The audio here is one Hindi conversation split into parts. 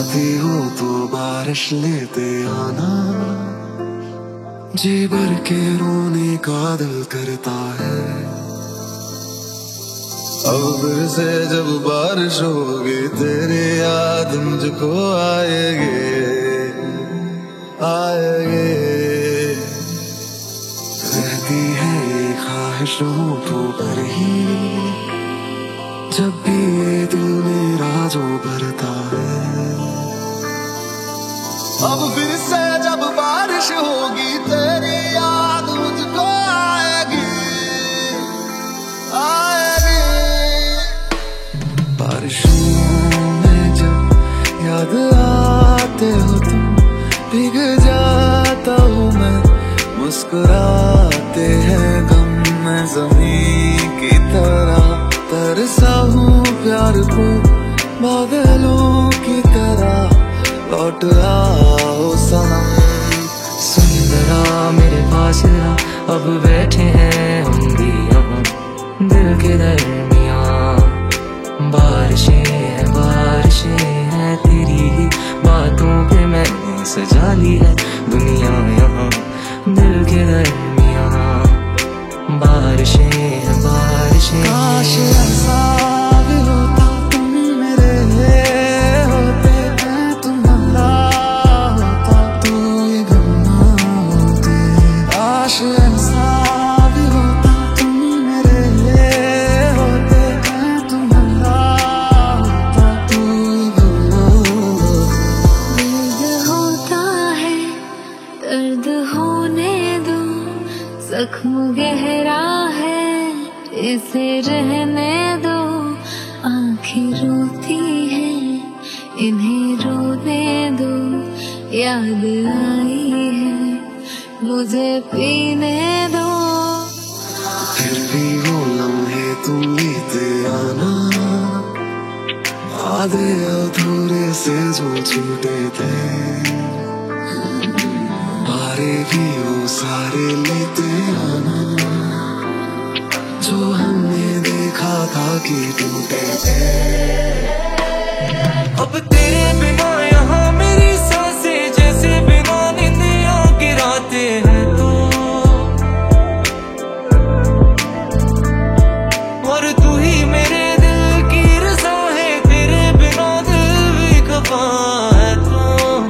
आती हो तो बारिश लेते आना, जी भर के रोने का दिल करता है। अब फिर से जब बारिश होगी तेरी याद मुझको आएगी, आएगी। रहती है ये ख्वाहिश होठों पर ही, जब भी ये दिल मेरा जो भरता है। अब फिर से जब बारिश होगी तेरी याद मुझको आएगी, आएगी। बारिशों में जब याद आते हो तुम, भीग जाता हूँ मैं, मुस्कुराते हैं गम में ज़मीं की तरह। तरसा हूँ प्यार को बादलों की तरह, लौट आओ सनम। सुंदरा मेरे पास आ, अब बैठे हैं हम भी यहाँ दिल के दरमियाँ। बारिशें हैं तेरी ही बातों पे मैंने सजा ली है दुनिया यहाँ दिल के दरमियाँ। बारिशें काश ऐसा भी होता तुम मेरे होते, मैं तुम्हारा होता तो ये गम ना होते। काश ऐसा भी होता तुम मेरे होते, मैं तुम्हारा होता तो ये गम ना होते। दर्द होता है दर्द होने दो, जख्म गहरा है इसे रहने दो। आंखें रोती हैं इन्हें रोने दो, याद आई है मुझे पीने दो। फिर भी वो लम्हे तुम लेते आना, आधे अधूरे से जो छूटे थे, बारे भी वो सारे लेते आना, जो हमने देखा था कि टूटे थे। अब तेरे बिना यहाँ मेरी सांसें जैसे बिना निंदियों गिराते हैं तो, और तू ही मेरे दिल की रज़ा है, तेरे बिना दिल भी खफा है तो।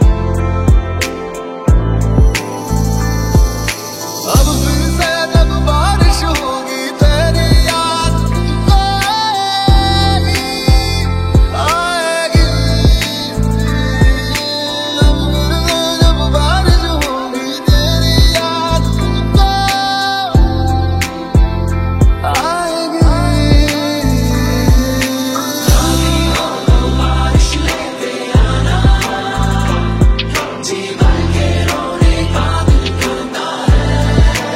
अब फिर से जब बारिश होगी तेरी याद आएगी, आएगी। अब फिर से जब बारिश होगी तेरी याद आएगी। बारिश लेते आना, जी भर के रोने का दिल करता है।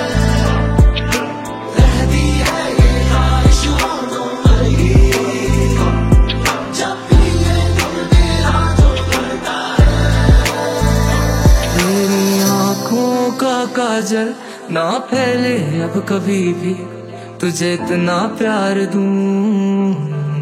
रहती है ये ख्वाहिश होठों पर ही, जब भी ये दिल मेरा जो भरता है। तेरी आँखों का काजल ना फैले अब कभी भी, तुझे इतना प्यार दूं।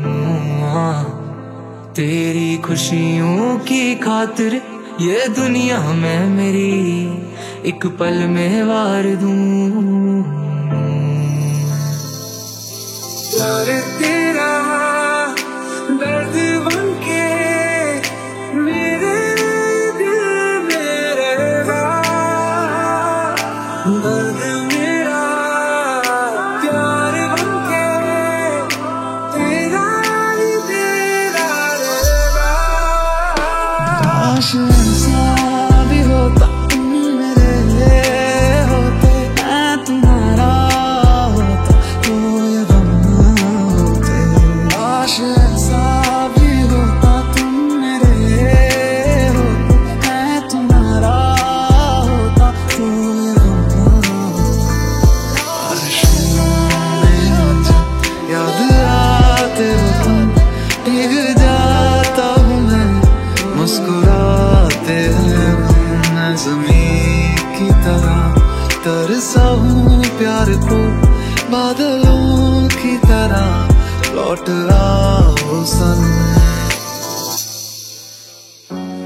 तेरी खुशियों की खातिर ये दुनिया में मेरी एक पल में वार दूं। प्यार तेरा दर्द बनके मेरे दिल में रहेगा, दर्द मेरा प्यार बनके तेरा ही तेरा रहेगा। काश ऐसा भी होता तुम मेरे होते, मैं तुम्हारा होता तो ये गम ना होते। काश ऐसा भी होता तुम मेरे होते, मैं तुम्हारा होता तो ये गम ना होते। बारिशों में जब याद आते हो तुम, भीग जाता हूँ मैं, मुस्कुराते हैं हम ज़मीं की तरह। तरसा हूँ प्यार को बादलों की तरह, लौट आओ सनम।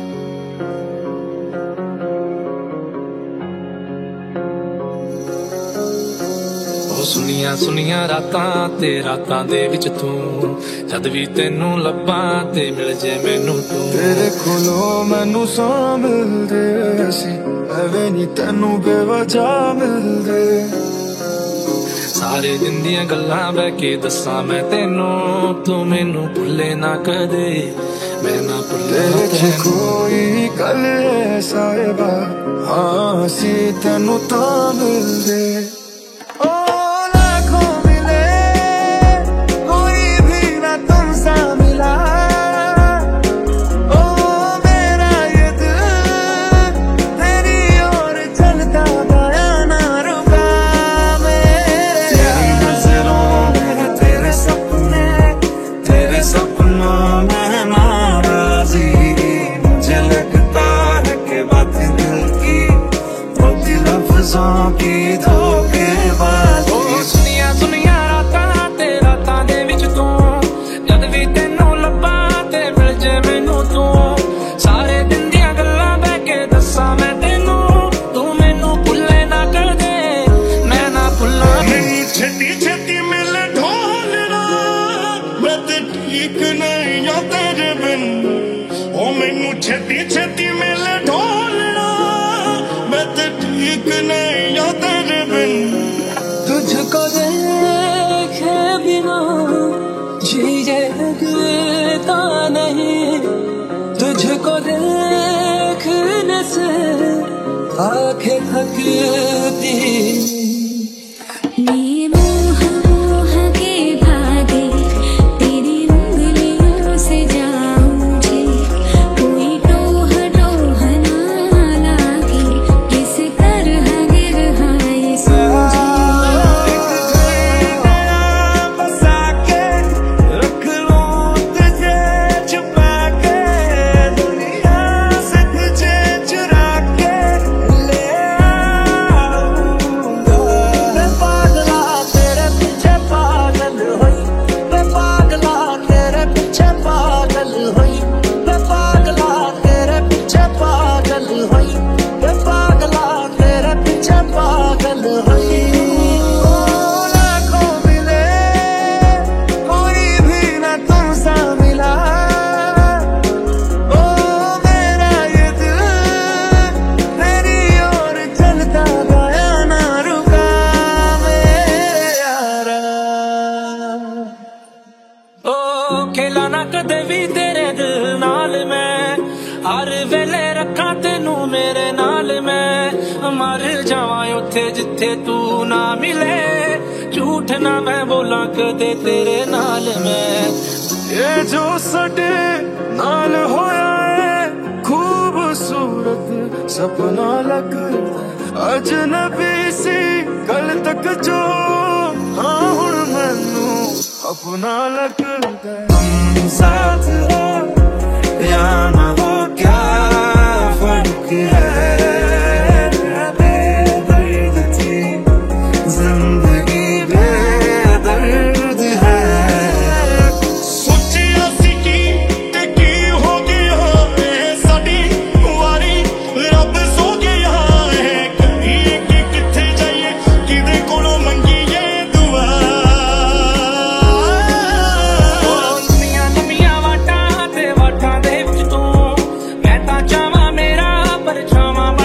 ਸੁਨੀਆਂ ਸੁਨੀਆਂ ਰਾਤਾਂ ਤੇ ਰਾਤਾਂ ਦੇ ਵਿੱਚ ਤੂੰ ਜਦ ਵੀ ਤੈਨੂੰ ਲੱਭਾਂ ਤੇ ਮਿਲ ਜੇ ਮੈਨੂੰ ਤੂੰ ਤੇਰੇ ਕੋਲੋਂ ਮੈਨੂੰ ਸਾਹ ਮਿਲਦੇ ਸੀ ਐਵੇਂ ਨਹੀਂ ਤੈਨੂੰ ਬੇਵਜ੍ਹਾ ਮਿਲਦੇ ਸਾਰੇ ਦਿਨ ਦੀਆਂ ਗੱਲਾਂ ਬਹਿ ਕੇ ਦੱਸਾਂ ਮੈਂ ਤੈਨੂੰ ਤੂੰ ਮੈਨੂੰ ਭੁੱਲੇ ਨਾ ਕਦੇ ਮੈਂ ਨਾ ਭੁੱਲੇ ਤੇਰੇ ਕੋਈ ਗੱਲ ਐਸਾ ਹੈ ਬਾ ਹਾਂ ਸੀ ਤੈਨੂੰ ਤਾਂ ਮਿਲਦੇ की धोखेबाज़ी सुनिया सुनिया रातां ते रातां दे विच तूं जद भी तैनू लब्भां ते मिल जे मैनू तू सारे दिन दियां गल्लां बह के दस्सां मैं तैनू तू मैनू भुल्ले ना कर दे मैं ना भुल्लां छेती छेती मिले ढोलना मैं ते ठीक नहीं आ तेरे बिन ओ मैनू छेती छेती मिले ढोलना मैं ते ठीक नहीं आ तेरे बिन तुझको देखे बिना जिए लगता नहीं तुझको देखने से आंखें थकती ये मोह मोह के भागे तेरी उंगलियों से जाऊंगी कोई टोह टोह ना लागे किस तरह गिर हाय समझे बसा के रख लूं तुझे छुपा के दुनिया से तुझे चुरा के ले आऊंगा मैं पागला तेरे पीछे पागल हुई मैं पागला तेरे पीछे पागल हुई मैं पागला तेरे पीछे पागल हुई मैं पागला तेरे पीछे पागल हुई लाखों मिले कोई भी ना तुमसा मिला ओ मेरा ये दिल तेरी ओर चलता गया ना रुका मेरे यारा ओ खेला ना कदे भी तेरे दिल नाल मैं हर वेले रखा तेनू मेरे नाल मैं मर जावां उत्थे जिथे तू ना मिले झूठ ना मैं बोला कदे तेरे नाल मैं ये जो सटे नाल होया है खूबसूरत सपना लगदा अजनबी सी कल तक जो हाँ हुण मैनू अपना लगदा हम साथ हो या ना हो क्या फर्क है बेदर्द थी जिंदगी बेदर्द है सोचिया सी की हो गया है साडी वारी रब सो गया है कहीं कि किथे जाइए किदे कोलों मंगीए दुआ लंबियां लंबियां वाटां ते वाटां दे विच तूं मैं तां चाहां मेरा परछावां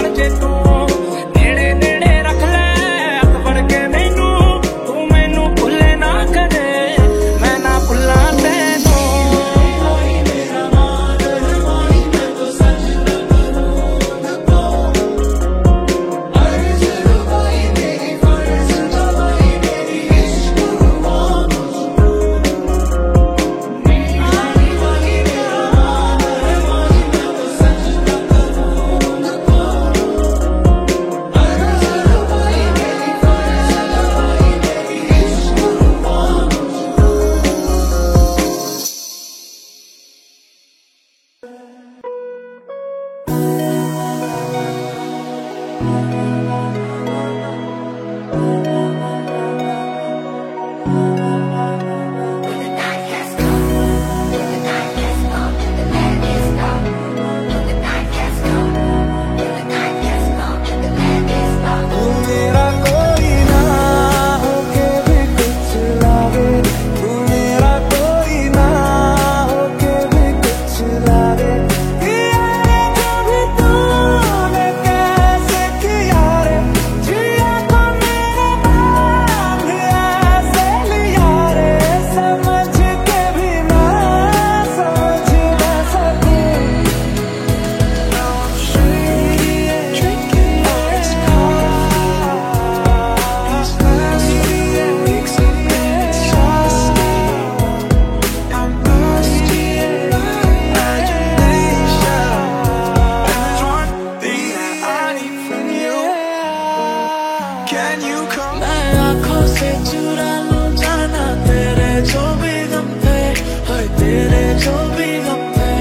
Can you come? मैं आँखों से चुरा लूं जाना तेरे जो भी गम थे, हाय तेरे जो भी गम थे।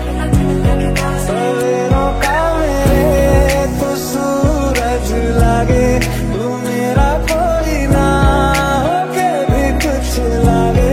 सवेरों का मेरे तो सूरज लागे, तू मेरा कोई ना होके भी कुछ लागे।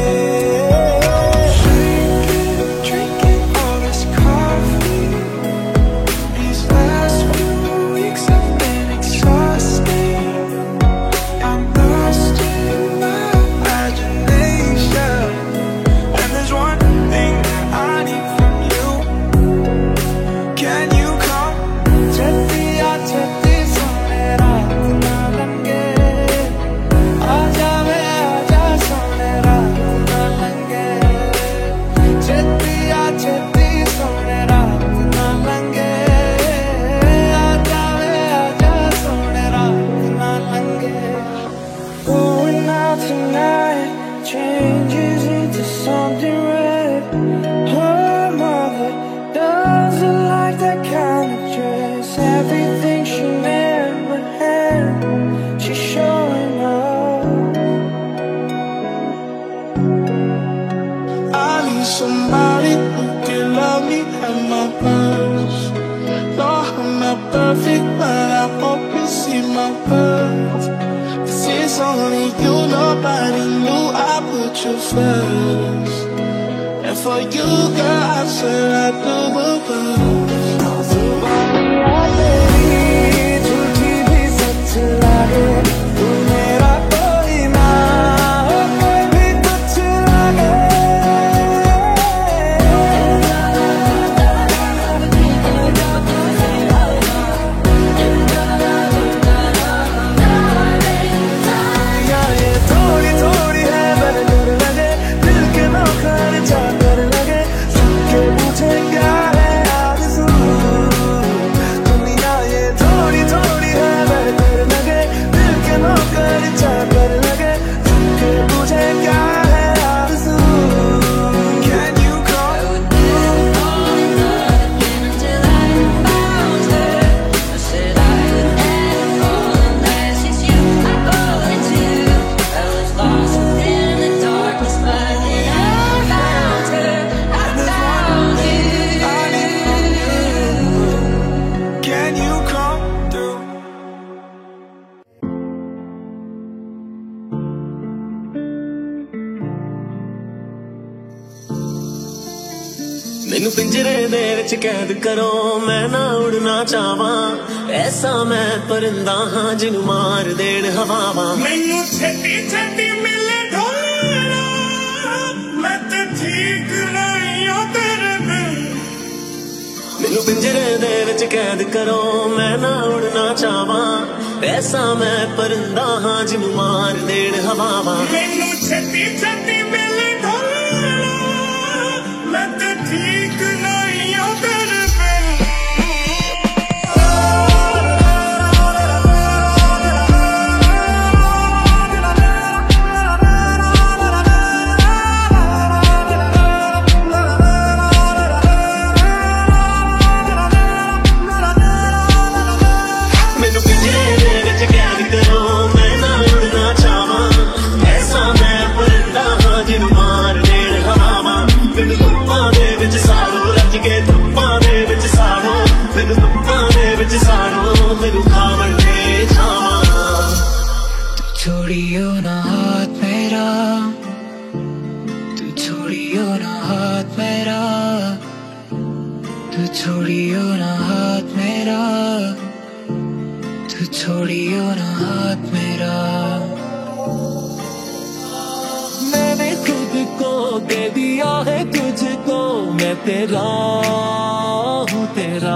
Drinking all this coffee, these last few weeks have been exhausting. I'm lost in my imagination, and there's one thing that I need from you. Can you come? Chettiya chetti sone raat na lange, aaja ve aaja sone raat na lange. Chettiya chetti sone raat na lange, aaja ve aaja sone raat na lange. Going out tonight changes into something red. Her mother doesn't like that kind of dress. Everything she never had, she's showing up. I need somebody who can love me at my worst. No, I'm not perfect, but I hope you see my worth. This is only you, nobody knew I put you first. And for you, girl, I swear I'd do the worst. झूठी भी सच लागे, तू मेरा कोई ना होके भी कुछ लागे। या ये थोड़ी थोड़ी है बरकर लगे, दिल के नौकर चाकर लगे, सबके पूछे क्या है आरज़ू। दुनिया ये थोड़ी थोड़ी है बरकर लगे, दिल के नौकर चाकर लगे, सबके पूछे क्या है आरज़ू। Can you come? I would never fall in love again until I found her. I said I would never fall unless it's you I fall into. I was lost within the darkness, but then I found her. I found you. Can you come through? ਮੈਨੂੰ ਪਿੰਜਰੇ ਦੇ ਵਿੱਚ ਕੈਦ ਕਰੋ, ਮੈਂ ਨਾ ਉੜਨਾ ਚਾਹਾਂ, ਐਸਾ ਮੈਂ ਪਰਿੰਦਾ ਹਾਂ ਜਿਹਨੂੰ ਮਾਰ ਦੇਣ ਹਵਾਵਾਂ। ਮੈਨੂੰ ਛੇਤੀ ਛੇਤੀ ਮਿਲੇ ਢੋਲਣਾ, ਮੈਂ ਤੇ ਠੀਕ ਨਹੀਂ ਹਾਂ ਤੇਰੇ ਬਿਨ। ਮੈਨੂੰ ਪਿੰਜਰੇ ਦੇ ਵਿੱਚ ਕੈਦ ਕਰੋ, ਮੈਂ ਨਾ ਉੜਨਾ ਚਾਹਾਂ, ਐਸਾ ਮੈਂ ਪਰਿੰਦਾ ਹਾਂ ਜਿਹਨੂੰ ਮਾਰ ਦੇਣ ਹਵਾਵਾਂ। ਮੈਨੂੰ ਛੇਤੀ ਛੇਤੀ ਮਿਲੇ ਢੋਲਣਾ, ਮੈਂ ਤੇ ਠੀਕ ਨਹੀਂ ਹਾਂ ਤੇਰੇ ਬਿਨ। ਮੈਨੂੰ ਪਿੰਜਰੇ ਦੇ ਵਿੱਚ ਕੈਦ ਕਰੋ, ਮੈਂ ਨਾ ਉੜਨਾ ਚਾਹਾਂ, ਐਸਾ ਮੈਂ ਪਰਿੰਦਾ ਹਾਂ ਜਿਹਨੂੰ ਮਾਰ ਦੇਣ ਹਵਾਵਾਂ। ਮੈਨੂੰ ਧੁੱਪਾਂ ਦੇ ਵਿੱਚ ਸਾੜੋ, ਰੱਜ ਕੇ ਧੁੱਪਾਂ ਦੇ ਵਿੱਚ ਸਾੜੋ, ਮੈਨੂੰ ਧੁੱਪਾਂ ਦੇ ਵਿੱਚ ਸਾੜੋ, ਮੈਨੂੰ ਖਾਵਣ ਦੇ ਛਾਵਾਂ। छोड़ियो ना हाथ मेरा, तू छोड़ियो ना हाथ मेरा, तू छोड़ियो ना हाथ मेरा, तू छोड़ियो ना हाथ मेरा। मैंने खुद को दे दिया है तुझको, मैं तेरा हूँ तेरा,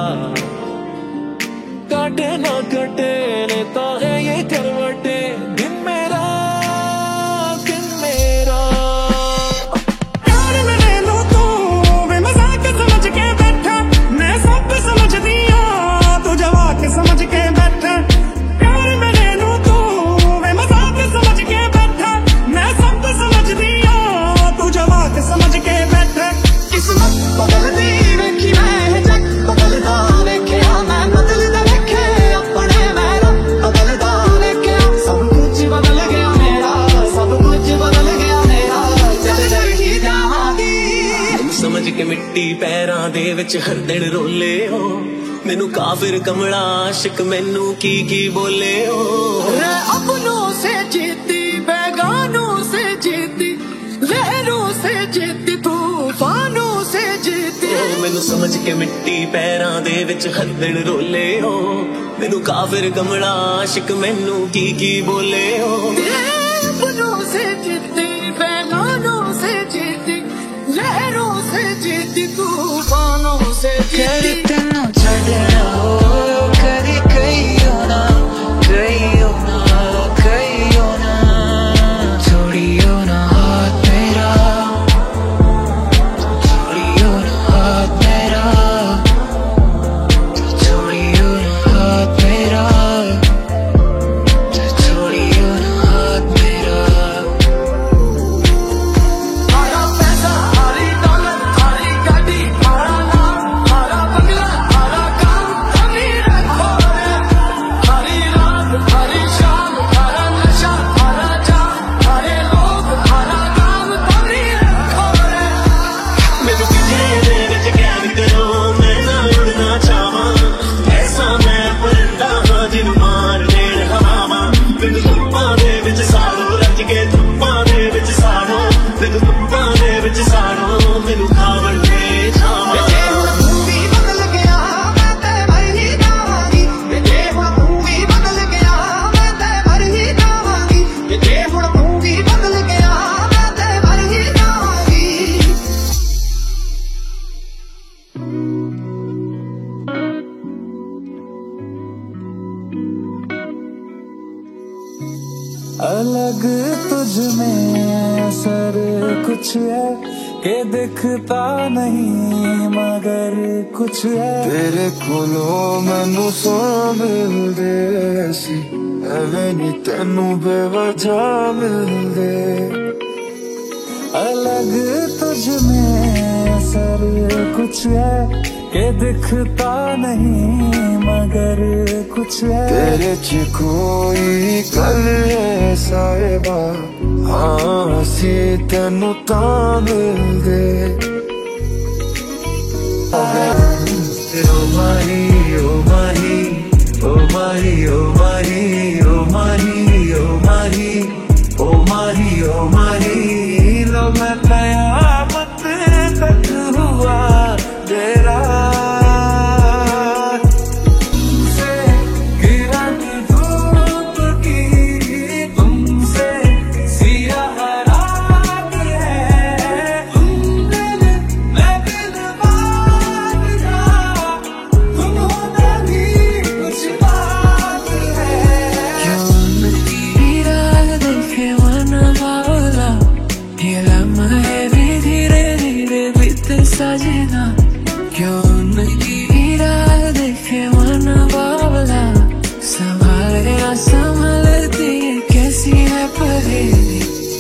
काटे ना कटे लेता है ये करवटे, दिन मेरा दिन मेरा। प्यार मैंने लो तू वे मजाक समझ के बैठा, मैं सब समझ दिया तू जवाब समझ के बैठा। प्यार मैंने लो तू वे मजाक समझ के बैठा, मैं सब समझ दिया तू जवाब समझ के बैठा। किस्मत बदलदी वेखी मैं जग बदलदा वेख्या, मैं बदलदा वेखे अपने मैं विच हर दिन रोले हो मैनू काफिर कमला आशिक मैनू की बोले हो रे अपनों से जीती बेगानों से जीती लहरों से जीती तूफानों से जीती मैनू समझ के मिट्टी पैरां दे विच हर दिन रोले हो मैनू काफिर कमला आशिक मैनू की बोले हो अपनों से जीती बेगानों से जीती लहरों से जीती तूफानों से जीती तेनों छड्डना हो कदी कहियो ना कहियो ना कहियो ना छोड़ियो ना हाथ मेरा छोड़ियो ना हाथ मेरा छोड़ियो ना हाथ मेरा छोड़ियो ना हाथ मेरा हरा पैसा हरी दौलत हरी गाड़ी हरा नाम हरा बंगला हरा काम हरी रखो रे हरी रात हरी शाम हरा नशा हरा जाम हरे लोग हरा काम हरी रखो रे मैनू पिंजरे दे विच कैद करो मैं ना उड़ना चाहां ऐसा मैं परिंदा हां जिन्नू मार देण हवावां बिन धुप्पां दे विच साड़ो रज के धुप्पां दे विच साड़ो बिन धुप्पां दे विच साड़ो मैनू खावण दे छावां जे हुण मूवी बदल गया मैं ते मर ही जावांगी जे हुण मूवी बदल गया मैं ते मर ही जावांगी जे हुण मूवी बदल गया मैं ते मर ही जावांगी अलग तुझ में असर कुछ है के दिखता नहीं मगर कुछ है तेरे कोलों मैनू सोना मिलदे सी एवें नी तेनू बेवजह मिलदे अलग तुझ में असर कुछ है के दिखता नहीं मगर कुछ है तेरे च कोई गल है साहिबा हाँ असी तेनू तां मिलदे ओ माही ओ माही ओ माही ओ माही ओ माही ओ माही ओ माही ओ माही लो मैं कयामत तक हुआ तेरा तुमसे गिरा की धूप की तुमसे सिया रात है तुम दिल मैं दिल बात जा तुम होता भी कुछ बात है क्यों मेरी राह देखे मन बावला ये लम्हे भी धीरे धीरे बीते सजना क्यों मेरी राह देखे मन बावला संभाले ना संभलती ये कैसी है पहेली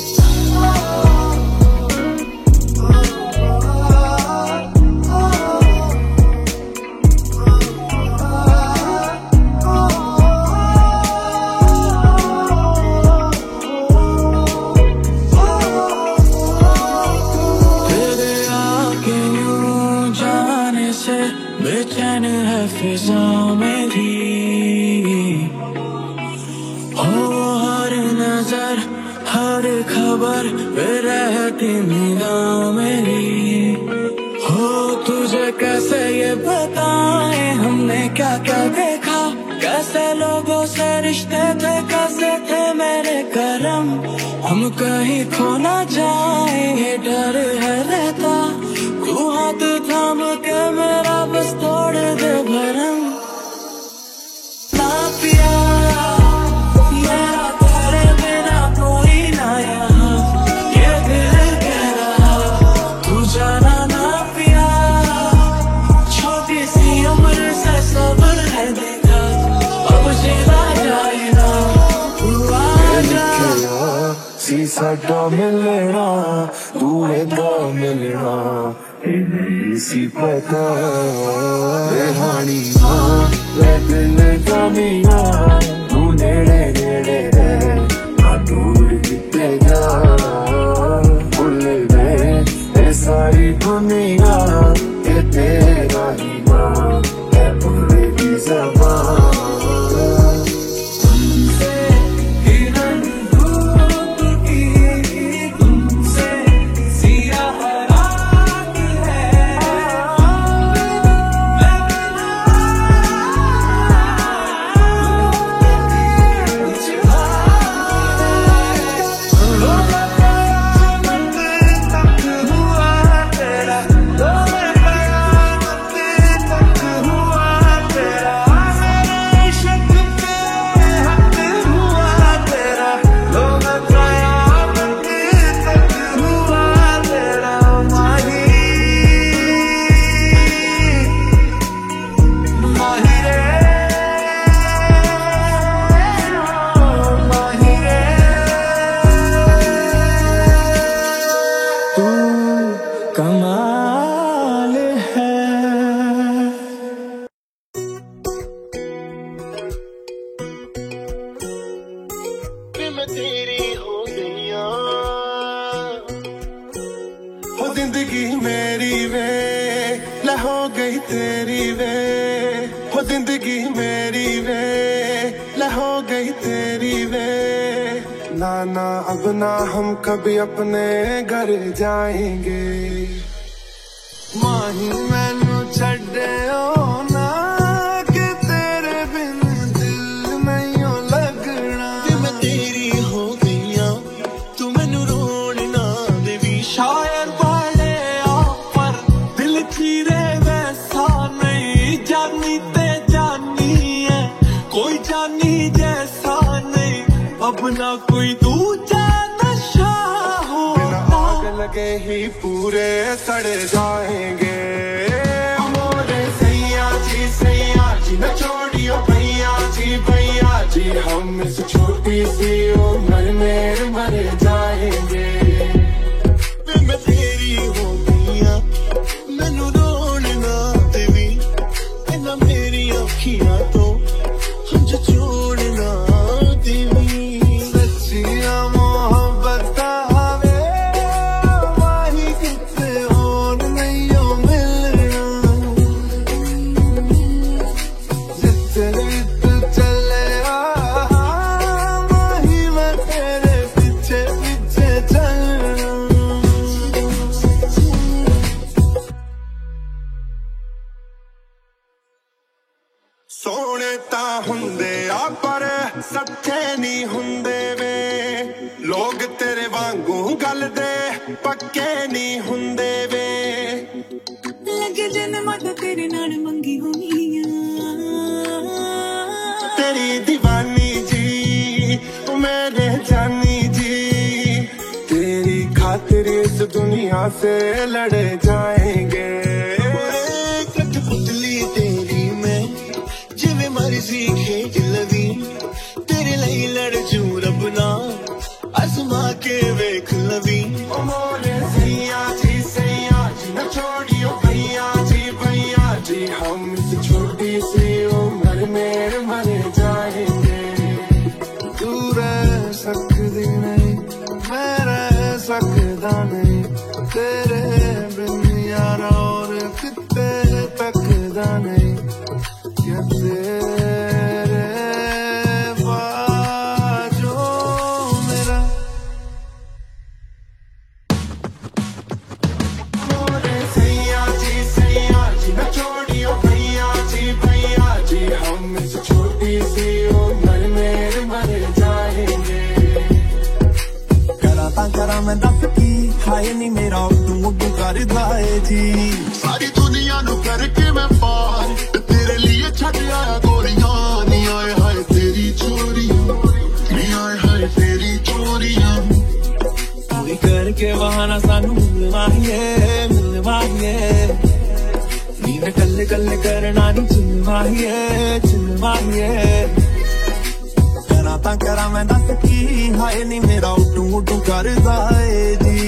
तेरे आके यूं जाने से बेचैन है फिजा मेरी हो हर नजर हर खबर पे रहती निगाह मेरी हो तुझे कैसे ये बताएं हमने क्या क्या देखा कैसे लोगों से रिश्ते थे कैसे थे मेरे करम हम कहीं खो ना जाए ये डर है रहता तू हाथ थाम के मेरा बस तोड़ दे भरम ना पिया मेरा तेरे बिना कोई ना यहाँ ये दिल कह रहा तू जाना ना पिया छोटी सी उम्र से सब्र है देखा अब जिला जाए ना तू आ जा सी साडा मिलना तू एदा मिलना नहीं सी पता रेहानी ले दिल का मिया तू नेड़े नेड़े रह ना दूर किते जा भूल गए ये सारी दुनिया ये तेरा तेरी हो गईया हो जिंदगी मेरी वे ले हो गई तेरी वे हो जिंदगी मेरी वे ले हो गई तेरी वे ना ना अब ना हम कभी अपने घर जाएंगे माही मैनू छड्डे ओ ना कि तेरे बिन दिल नहीं ओ लगना ते मैं तेरी हो गईया तू मैनू रोण ना देवी शायर बड़े पर दिल चीरे वैसा नहीं जानी ते जानी है कोई जानी जैसा नहीं अब ना कोई दूजा नशा हो आग लगे ही पूरे सड़ जाएंगे मोरे सैया जी न छोड़ियो भैया जी हम इस छोटी सी उम्र में मर जाएंगे मैं तेरी हो गईया मैनू रोण ना देवी इन्ना मेरी अखियां तो हंझ छोड़ ना देवी सच्चिया मोहब्बत आवे माही कितने और नहीं हो मिलना जितने तू चले माही मैं तेरे पीछे पीछे चलना सोने ता हुंदे आ पर सच्चे नहीं हुंदे वे लोग तेरे वांगू गल दे पक्के नहीं हुंदे वे लगे जन्म तेरे नाल मंगी होनिया तेरी दीवानी जी मेरे जानी जी तेरी खातिर इस दुनिया से लड़े जाएंगे कठपुतली तेरी मैं जिवें मर्जी खेड लवी तेरे लिए लड़ जू रबना आजमा के वेख लवी मोरे सैया जी न छोड़ियो भैया जी हम इस छोटी सी उम्र में मर जाएंगे तू रह सकती नहीं मैं रह सकता नहीं तेरे बिन यारा और कितने तकदा नहीं क्या तेरे बाजो मेरा मोरे सैया जी न छोड़ियो भैया जी हम इस छोटी सी उम्र में मर जाएंगे करा मैं दस की हाय नहीं मेरा तू करदा है जी सारी दुनिया नु करके मैं पार तेरे लिए छड़ आया गोरियां नी आए हाय तेरी चोरियां नी आए हाय तेरी चोरियां कोई करके बहाना सानू मिलवाइए नींद कल्ले कल्ले करना नहीं चिलवाइए करा मैं दस की हाय नहीं मेरा उठू करदा है जी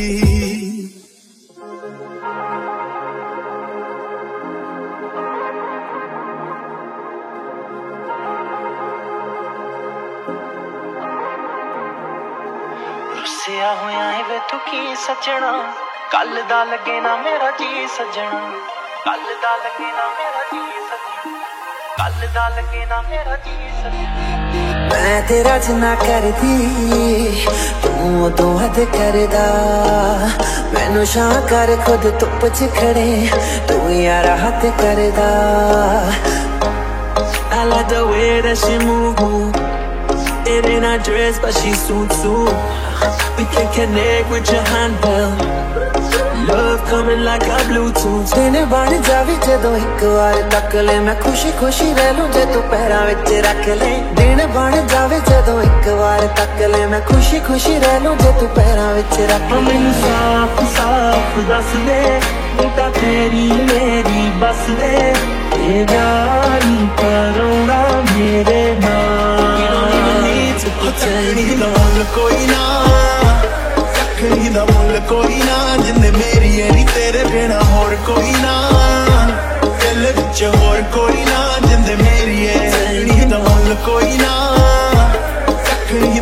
रुसिया होया है वे तू की सजना कल दा लगे ना मेरा जी सजना कल दा लगे ना मेरा जी सजना कल दा लगे ना मेरा जी सजना मैं तेरा जिन्ना करदी तू उदों हद करदा मैनू शां कर खुद धुप च खड़े तू यारा हद करदा I like the way that she move it in a dress but she suits you we can connect with your handbell love coming like a bluetooth दिन बन जावे जदों एक बार तक ले मैं खुशी खुशी रह लूं जे तू पैरां विच रख ले दिन बन जावे जदों एक बार तक ले मैं खुशी खुशी रह लूं जे तू पैरां विच रख ले मैनू साफ साफ दस दे नीता तेरी मेरी बस दे ये जानी करोड़ा मेरे नाम चलनी दा मुल कोई ना रखनी दा मुल कोई ना जिन्ने मेरी है नी तेरे बिना होर कोई ना दिल विच होर कोई ना जिन्ने मेरी है चलनी दा मुल कोई ना रखनी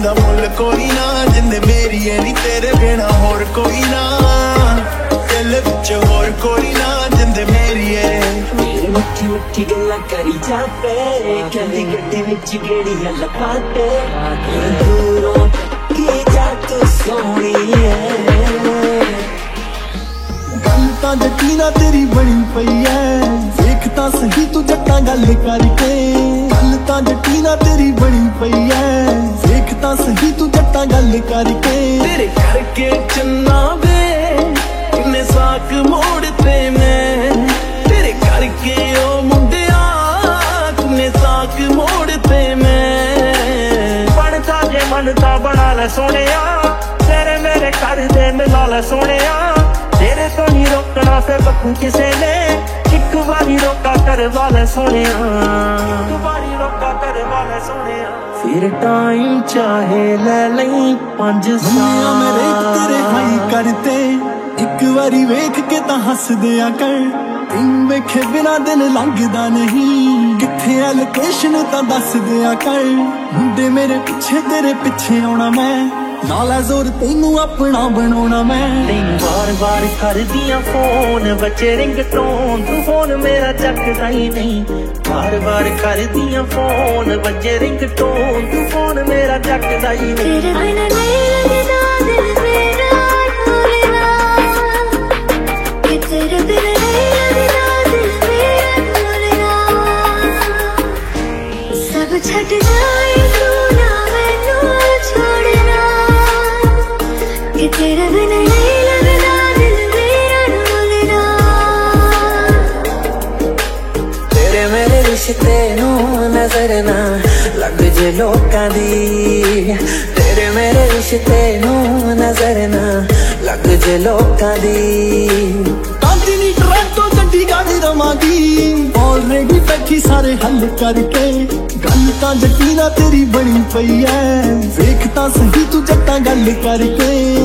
ਦਾ ਮੁੱਲ ਕੋਈ ਨਾ, ਜਿੰਦੇ ਮੇਰੀ ਐ ਨੀ ਤੇਰੇ ਬਿਨਾ ਹੋਰ ਕੋਈ ਨਾ, ਦਿਲ ਵਿੱਚ ਹੋਰ ਕੋਈ ਨਾ, ਜਿੰਦੇ ਮੇਰੀ ਐ। मेरे मिठी मिठी गल्लां करी जाते, कहंदी गड्डी विच गेड़ियां लगाते, दूरों की जा तू सोहणी है। गल तां जट्टी ना तेरी बनी पई ऐ, देख तां सही तू जट्टां गल करके। गल तां जट्टी ना तेरी बनी पई ऐ, देख तां सही तू जट्टां गल करके। तेरे करके चन्ना वे किन्ने साक मोड़ते मैं, तेरे करके ओ मुंडिया किन्ने साक मोड़ते मैं। ਬਣਦਾ ਜੇ ਮਨ ਤਾਂ ਬਣਾ ਲੈ ਸੋਹਣਿਆ, ਤੇਰੇ ਮੇਰੇ ਘਰ ਦੇ ਮਿਲਾ ਲੈ ਸੋਹਣਿਆ, ਤੇਰੇ ਤੋਂ ਨਹੀਂ ਰੋਕਣਾ ਫੇ ਬੱਕੂ ਕਿਸੇ ਨੇ, ਇੱਕ ਵਾਰੀ ਰੋਕਾ ਕਰਵਾ ਲੈ ਸੋਹਣਿਆ, ਇੱਕ ਵਾਰੀ ਰੋਕਾ ਕਰਵਾ ਲੈ ਸੋਹਣਿਆ। ਫਿਰ ਟਾਈਮ ਚਾਹੇ ਲੈ ਲਈ 5 ਸਾਲ ਮੇਰੇ ਤੇਰੇ ਹਾਈ ਕਰਤੇ, ਇੱਕ ਵਾਰੀ ਵੇਖ ਕੇ ਤਾਂ ਹੱਸਦਿਆਂ ਕਰ, ਤੈਨੂੰ ਵੇਖੇ ਬਿਨਾ ਦਿਨ ਲੰਘਦਾ ਨਹੀਂ, ਕਿੱਥੇ ਆ ਲੋਕੇਸ਼ਨ ਤਾਂ ਦੱਸ ਦਿਆ ਕਰ। ਮੁੰਡੇ ਮੇਰੇ ਪਿੱਛੇ ਤੇਰੇ ਪਿੱਛੇ ਆਉਣਾ ਮੈਂ, ਨਾਲ ਆ ਜ਼ੋਰ ਤੈਨੂੰ ਆਪਣਾ ਬਣਾਉਣਾ ਮੈਂ। ਤੈਨੂੰ ਵਾਰ-ਵਾਰ ਕਰਦੀਆਂ ਫੋਨ ਬੱਚੇ ਰਿੰਗਟੋਨ, ਤੂੰ ਫੋਨ ਮੇਰਾ ਚੱਕਦਾ ਹੀ ਨਹੀਂ, ਵਾਰ-ਵਾਰ ਕਰਦੀਆਂ ਫੋਨ ਬੱਚੇ ਰਿੰਗਟੋਨ, ਤੂੰ ਫੋਨ ਮੇਰਾ ਚੱਕਦਾ ਹੀ ਨਹੀਂ। तेरे बिना नहीं लगता दिल मेरा ढोलना, कि तेरे बिना नहीं लगता दिल मेरा ढोलना। सब छट जाए तू ना मैनू छोड़ना, कि तेरे बिना नहीं लगता दिल मेरा ढोलना। तेरे मेरे रिश्ते नूं नजर ना लग जे लोकां दी, तेरे मेरे रिश्ते नूं नजर ना लग जे लोकां दी। ਕਾਂਦੀ ਨੀ ਟੋਰਾਂਟੋ ਚੰਡੀਗੜ੍ਹ ਰਵਾਂਗੀ, ਆਲਰੇਡੀ ਬੈਠੀ ਸਾਰੇ ਹੱਲ ਕਰਕੇ। ਗੱਲ ਤਾਂ ਜੱਟੀ ਨਾ ਤੇਰੀ ਬਣੀ ਪਈ ਐ, ਵੇਖ ਤਾਂ ਸਹੀ ਤੂੰ ਜੱਟਾਂ ਗੱਲ ਕਰਕੇ।